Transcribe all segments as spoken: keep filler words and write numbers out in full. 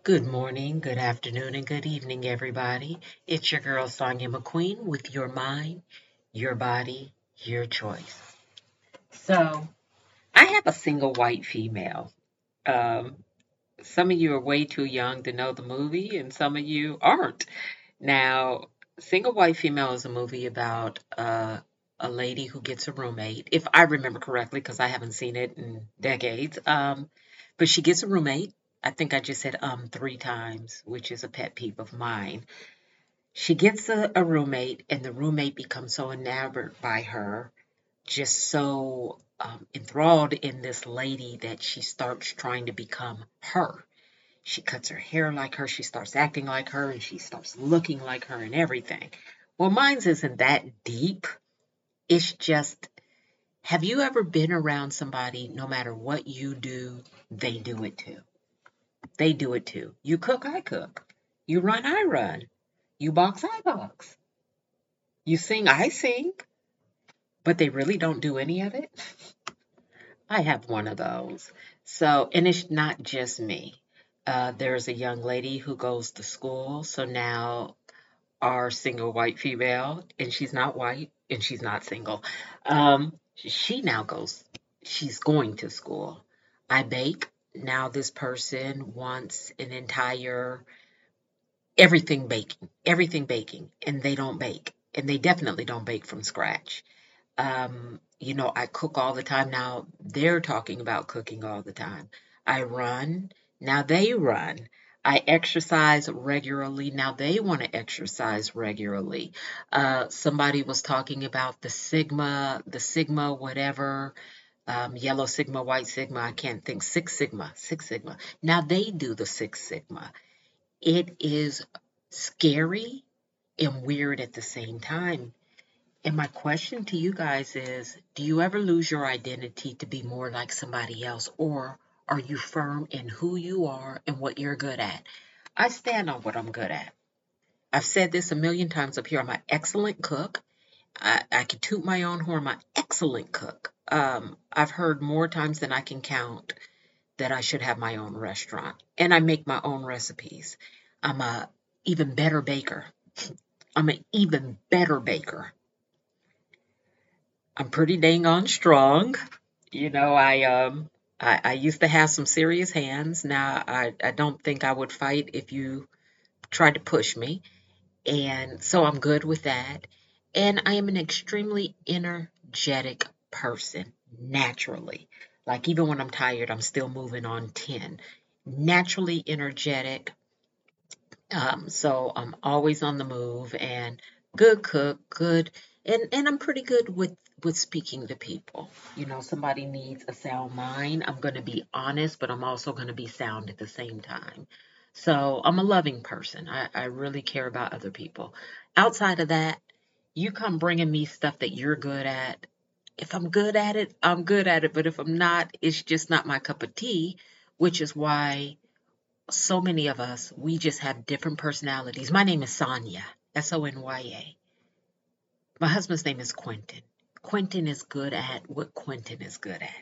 Good morning, good afternoon, and good evening, everybody. It's your girl, Sonia McQueen, with your mind, your body, your choice. So, I have a single white female. Um, some of you are way too young to know the movie, and some of you aren't. Now, Single White Female is a movie about uh, a lady who gets a roommate, if I remember correctly, because I haven't seen it in decades. Um, but she gets a roommate. I think I just said um three times, which is a pet peeve of mine. She gets a, a roommate, and the roommate becomes so enamored by her, just so um, enthralled in this lady that she starts trying to become her. She cuts her hair like her, she starts acting like her, and she starts looking like her and everything. Well, mine's isn't that deep. It's just, have you ever been around somebody, no matter what you do, they do it too? They do it too. You cook, I cook. You run, I run. You box, I box. You sing, I sing. But they really don't do any of it. I have one of those. So, and it's not just me. Uh, there's a young lady who goes to school. So now our single white female, and she's not white and she's not single. Um, she now goes, she's going to school. I bake. Now this person wants an entire everything baking, everything baking, and they don't bake. And they definitely don't bake from scratch. Um, you know, I cook all the time. Now they're talking about cooking all the time. I run. Now they run. I exercise regularly. Now they want to exercise regularly. Uh, somebody was talking about the Sigma, the Sigma, whatever, um, yellow Sigma, white Sigma. I can't think. Six Sigma, Six Sigma. Now they do the Six Sigma. It is scary and weird at the same time. And my question to you guys is, do you ever lose your identity to be more like somebody else, or are you firm in who you are and what you're good at? I stand on what I'm good at. I've said this a million times up here. I'm an excellent cook. I, I can toot my own horn. I'm an excellent cook. Um, I've heard more times than I can count that I should have my own restaurant, and I make my own recipes. I'm a even better baker. I'm an even better baker. I'm pretty dang on strong. You know, I um I, I used to have some serious hands. Now I, I don't think I would fight if you tried to push me. And so I'm good with that. And I am an extremely energetic person naturally. Like even when I'm tired, I'm still moving on ten. Naturally energetic. Um, so I'm always on the move and good cook, good, and and I'm pretty good with with speaking to people. You know, somebody needs a sound mind. I'm going to be honest, but I'm also going to be sound at the same time. So I'm a loving person. I, I really care about other people. Outside of that, you come bringing me stuff that you're good at. If I'm good at it, I'm good at it. But if I'm not, it's just not my cup of tea, which is why so many of us, we just have different personalities. My name is Sonya, S O N Y A. My husband's name is Quentin. Quentin is good at what Quentin is good at.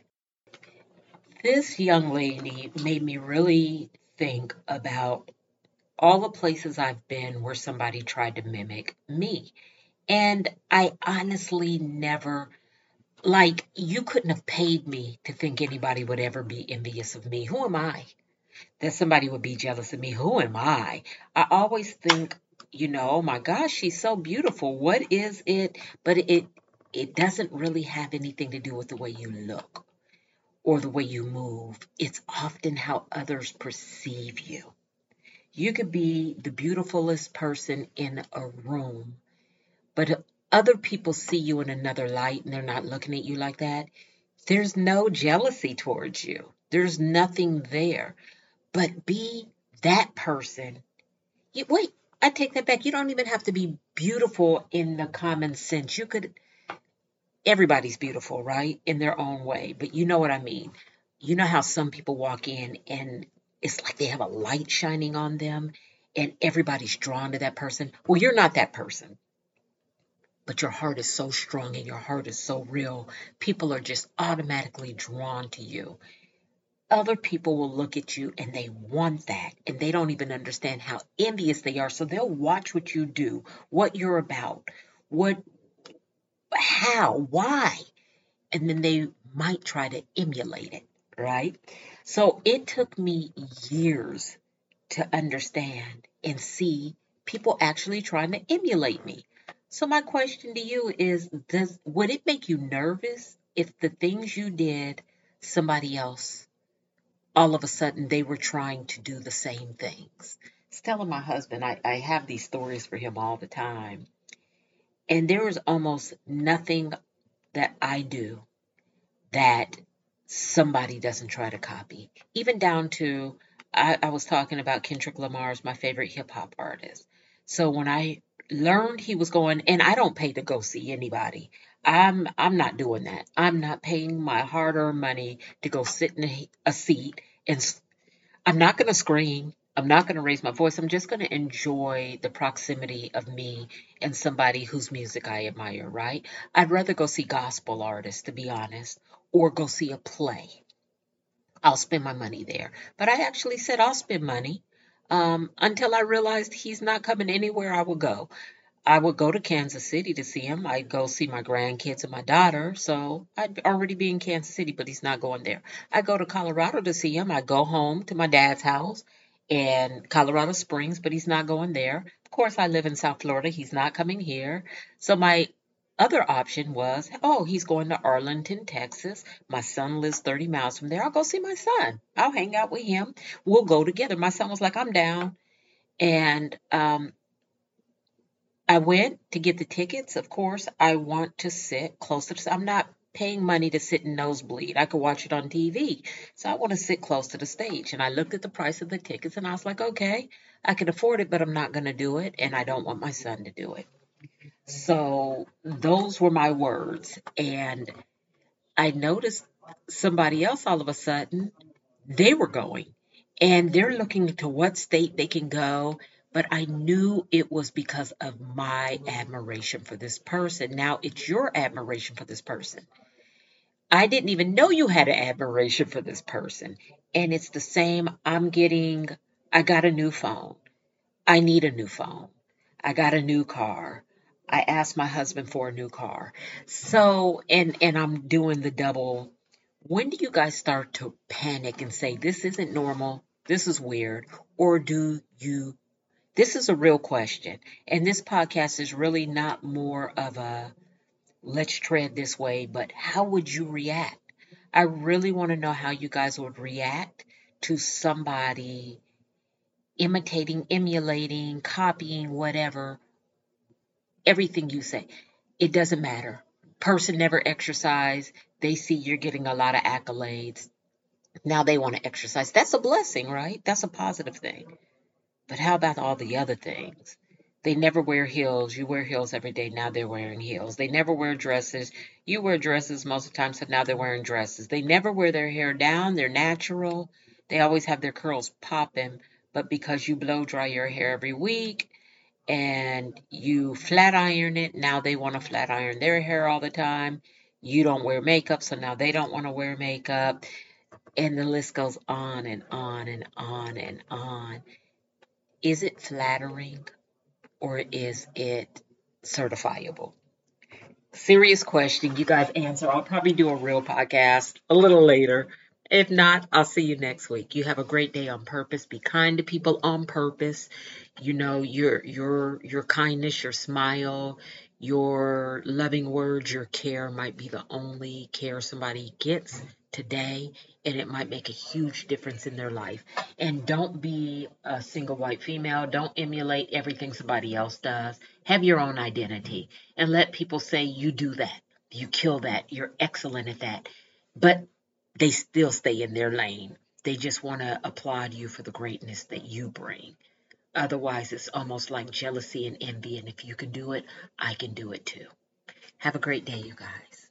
This young lady made me really think about all the places I've been where somebody tried to mimic me. And I honestly never, like, you couldn't have paid me to think anybody would ever be envious of me. Who am I that somebody would be jealous of me? Who am I? I always think, you know, oh my gosh, she's so beautiful. What is it? But it it doesn't really have anything to do with the way you look or the way you move. It's often how others perceive you. You could be the beautifulest person in a room, but if other people see you in another light and they're not looking at you like that, there's no jealousy towards you. There's nothing there. But be that person. You, wait, I take that back. You don't even have to be beautiful in the common sense. You could, everybody's beautiful, right? In their own way. But you know what I mean. You know how some people walk in and it's like they have a light shining on them and everybody's drawn to that person. Well, you're not that person, but your heart is so strong and your heart is so real. People are just automatically drawn to you. other people will look at you and they want that, and they don't even understand how envious they are. So they'll watch what you do, what you're about, what, how, why, and then they might try to emulate it, right? So it took me years to understand and see people actually trying to emulate me. So my question to you is, does would it make you nervous if the things you did, somebody else, all of a sudden they were trying to do the same things? I was telling my husband, I, I have these stories for him all the time. And there is almost nothing that I do that somebody doesn't try to copy. Even down to, I, I was talking about Kendrick Lamar is my favorite hip hop artist. So when I learned he was going, and I don't pay to go see anybody. I'm I'm not doing that. I'm not paying my hard-earned money to go sit in a, a seat and I'm not going to scream. I'm not going to raise my voice. I'm just going to enjoy the proximity of me and somebody whose music I admire, right? I'd rather go see gospel artists, to be honest, or go see a play. I'll spend my money there. But I actually said I'll spend money um, until I realized he's not coming anywhere I would go. I would go to Kansas City to see him. I'd go see my grandkids and my daughter. So I'd already be in Kansas City, but he's not going there. I go to Colorado to see him. I go home to my dad's house in Colorado Springs, but he's not going there. Of course, I live in South Florida. He's not coming here. So my other option was, oh, he's going to Arlington, Texas. My son lives thirty miles from there. I'll go see my son. I'll hang out with him. We'll go together. My son was like, I'm down. And um, I went to get the tickets. Of course, I want to sit close to the. I'm not paying money to sit in nosebleed. I could watch it on T V. So I want to sit close to the stage. And I looked at the price of the tickets and I was like, okay, I can afford it, but I'm not going to do it. And I don't want my son to do it. So those were my words. And I noticed somebody else all of a sudden, they were going and they're looking to what state they can go. But I knew it was because of my admiration for this person. Now it's your admiration for this person. I didn't even know you had an admiration for this person. And it's the same. I'm getting, I got a new phone. I need a new phone. I got a new car. I asked my husband for a new car. So, and and I'm doing the double. When do you guys start to panic and say this isn't normal? This is weird, or do you? This is a real question. And this podcast is really not more of a let's tread this way, but how would you react? I really want to know how you guys would react to somebody imitating, emulating, copying, whatever, everything you say. It doesn't matter. Person never exercise. They see you're getting a lot of accolades. Now they want to exercise. That's a blessing, right? That's a positive thing. But how about all the other things? They never wear heels. You wear heels every day. Now they're wearing heels. They never wear dresses. You wear dresses most of the time, so now they're wearing dresses. They never wear their hair down. They're natural. They always have their curls popping. But because you blow dry your hair every week and you flat iron it, now they want to flat iron their hair all the time. You don't wear makeup, so now they don't want to wear makeup. And the list goes on and on and on and on. Is it flattering or is it certifiable? Serious question. You guys answer. I'll probably do a real podcast a little later. If not, I'll see you next week. You have a great day on purpose. Be kind to people on purpose. You know, your your your kindness, your smile, your loving words, your care might be the only care somebody gets today, and it might make a huge difference in their life. And don't be a single white female. Don't emulate everything somebody else does. Have your own identity and let people say you do that. You kill that. You're excellent at that. But they still stay in their lane. They just want to applaud you for the greatness that you bring. Otherwise, it's almost like jealousy and envy. And if you can do it, I can do it too. Have a great day, you guys.